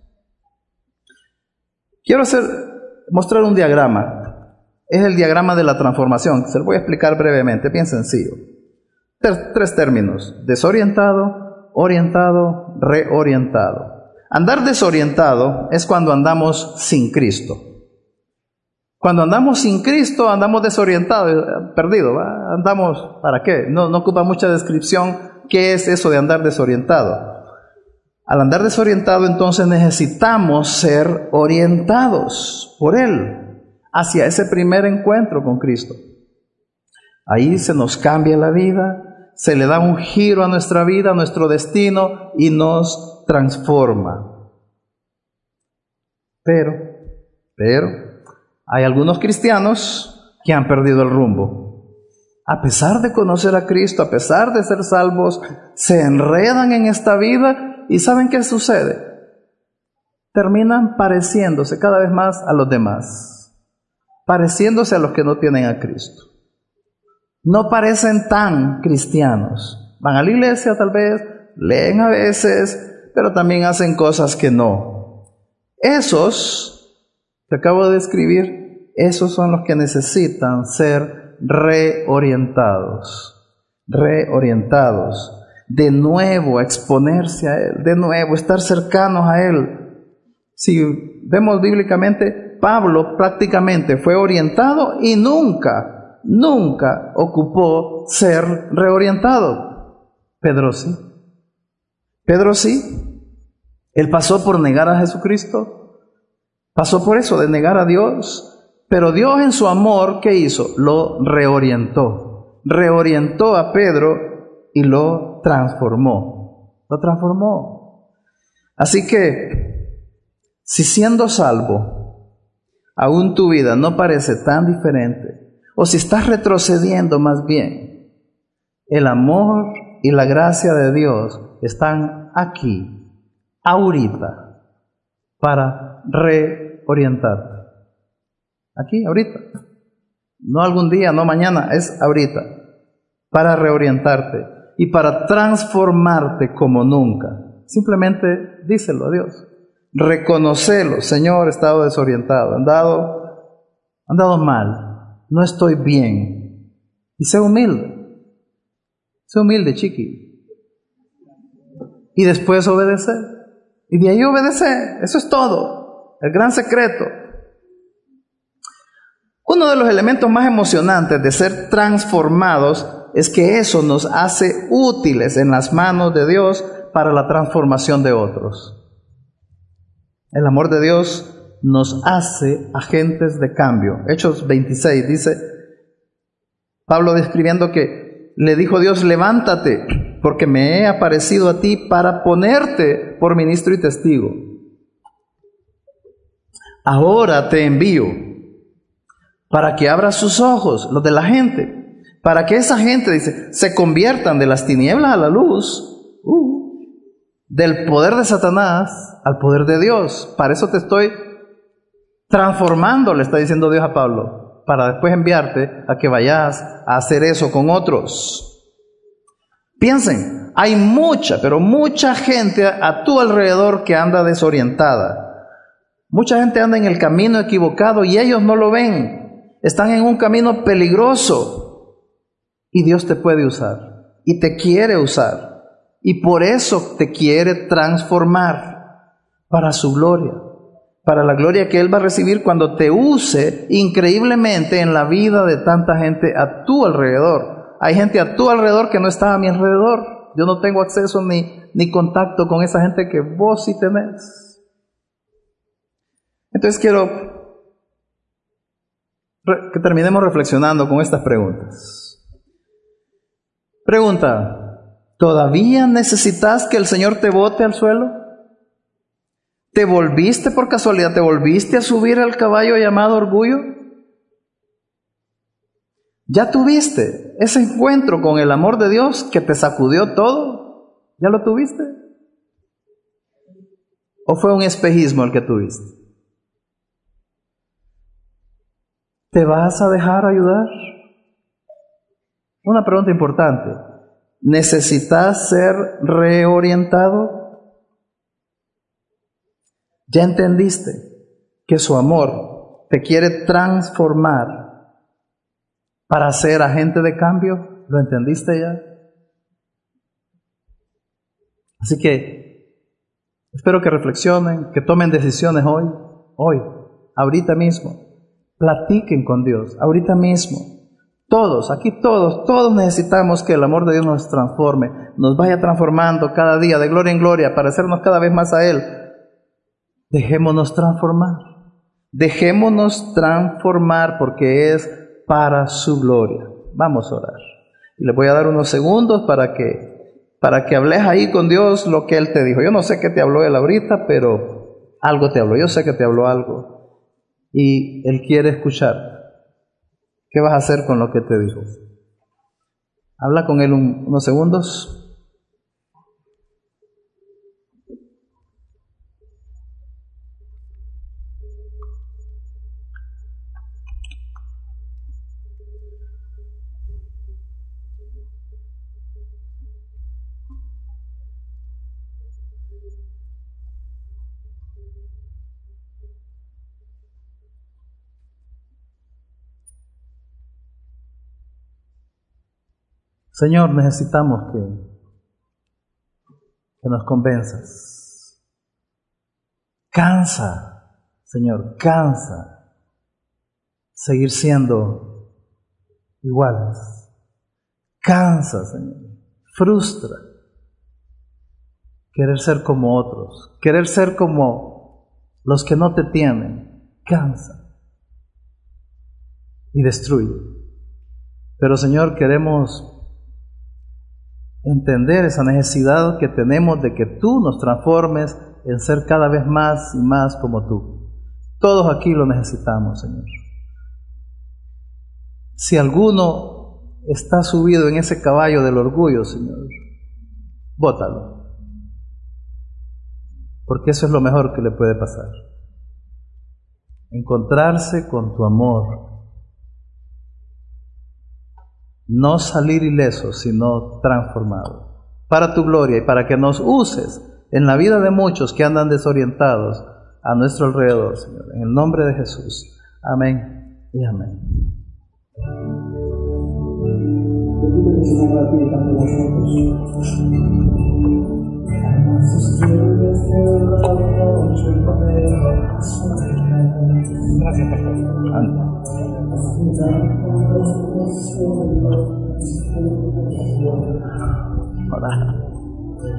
Quiero hacer, mostrar un diagrama. Es el diagrama de la transformación. Se lo voy a explicar brevemente, bien sencillo. Tres, tres términos. Desorientado, orientado, reorientado. Andar desorientado es cuando andamos sin Cristo. Cuando andamos sin Cristo, andamos desorientados, perdidos. ¿va? Andamos, ¿para qué? No, no ocupa mucha descripción. ¿Qué es eso de andar desorientado? Al andar desorientado, entonces necesitamos ser orientados por Él hacia ese primer encuentro con Cristo. Ahí se nos cambia la vida, se le da un giro a nuestra vida, a nuestro destino y nos transforma. Pero, pero, hay algunos cristianos que han perdido el rumbo. A pesar de conocer a Cristo, a pesar de ser salvos, se enredan en esta vida. ¿Y saben qué sucede? Terminan pareciéndose cada vez más a los demás, pareciéndose a los que no tienen a Cristo. No parecen tan cristianos. Van a la iglesia tal vez, leen a veces, pero también hacen cosas que no. Esos que acabo de describir, esos son los que necesitan ser reorientados, reorientados. De nuevo exponerse a Él, de nuevo estar cercanos a Él. Si vemos bíblicamente, Pablo prácticamente fue orientado y nunca, nunca ocupó ser reorientado. Pedro sí. Pedro sí. Él pasó por negar a Jesucristo, pasó por eso de negar a Dios, pero Dios en su amor, ¿qué hizo? Lo reorientó. Reorientó a Pedro y lo transformó, lo transformó. Así que, si siendo salvo, aún tu vida no parece tan diferente, o si estás retrocediendo más bien, el amor y la gracia de Dios están aquí, ahorita, para reorientarte. Aquí, ahorita. No algún día, no mañana, es ahorita, para reorientarte y para transformarte como nunca. Simplemente díselo a Dios. Reconocelo. Señor, he estado desorientado, he andado, he andado mal, no estoy bien. Y sé humilde. Sé humilde, chiqui. Y después obedecer. Y de ahí obedecer. Eso es todo. El gran secreto. Uno de los elementos más emocionantes de ser transformados es que eso nos hace útiles en las manos de Dios para la transformación de otros. El amor de Dios nos hace agentes de cambio. Hechos veintiséis dice, Pablo describiendo que le dijo Dios, levántate, porque me he aparecido a ti para ponerte por ministro y testigo. Ahora te envío para que abras sus ojos, los de la gente, para que esa gente, dice, se conviertan de las tinieblas a la luz, uh, del poder de Satanás al poder de Dios. Para eso te estoy transformando, le está diciendo Dios a Pablo, para después enviarte a que vayas a hacer eso con otros. Piensen, hay mucha, pero mucha gente a tu alrededor que anda desorientada. Mucha gente anda en el camino equivocado y ellos no lo ven. Están en un camino peligroso y Dios te puede usar y te quiere usar y por eso te quiere transformar para su gloria, para la gloria que Él va a recibir cuando te use increíblemente en la vida de tanta gente a tu alrededor. Hay gente a tu alrededor que no está a mi alrededor. Yo no tengo acceso ni, ni contacto con esa gente que vos sí tenés. Entonces quiero que terminemos reflexionando con estas preguntas. Pregunta: ¿todavía necesitas que el Señor te bote al suelo? ¿Te volviste por casualidad? ¿Te volviste a subir al caballo llamado orgullo? ¿Ya tuviste ese encuentro con el amor de Dios que te sacudió todo? ¿Ya lo tuviste? ¿O fue un espejismo el que tuviste? ¿Te vas a dejar ayudar? Una pregunta importante. ¿Necesitas ser reorientado? ¿Ya entendiste que su amor te quiere transformar para ser agente de cambio? ¿Lo entendiste ya? Así que espero que reflexionen, que tomen decisiones hoy, hoy, ahorita mismo. Platiquen con Dios, ahorita mismo. Todos, aquí todos, todos necesitamos que el amor de Dios nos transforme, nos vaya transformando cada día de gloria en gloria, para hacernos cada vez más a Él. Dejémonos transformar, dejémonos transformar porque es para su gloria. Vamos a orar. Y les voy a dar unos segundos para que, para que hables ahí con Dios lo que Él te dijo. Yo no sé qué te habló Él ahorita, pero algo te habló. Yo sé que te habló algo. Y Él quiere escuchar. ¿Qué vas a hacer con lo que te dijo? Habla con Él un, unos segundos. Señor, necesitamos que, que nos convenzas. Cansa, Señor, cansa seguir siendo iguales. Cansa, Señor, frustra querer ser como otros, querer ser como los que no te tienen. Cansa y destruye. Pero, Señor, queremos entender esa necesidad que tenemos de que tú nos transformes en ser cada vez más y más como tú. Todos aquí lo necesitamos, Señor. Si alguno está subido en ese caballo del orgullo, Señor, bótalo. Porque eso es lo mejor que le puede pasar. Encontrarse con tu amor. No salir ileso, sino transformado. Para tu gloria y para que nos uses en la vida de muchos que andan desorientados a nuestro alrededor, Señor. En el nombre de Jesús. Amén y amén. Gracias, pastor. Amén. Hola.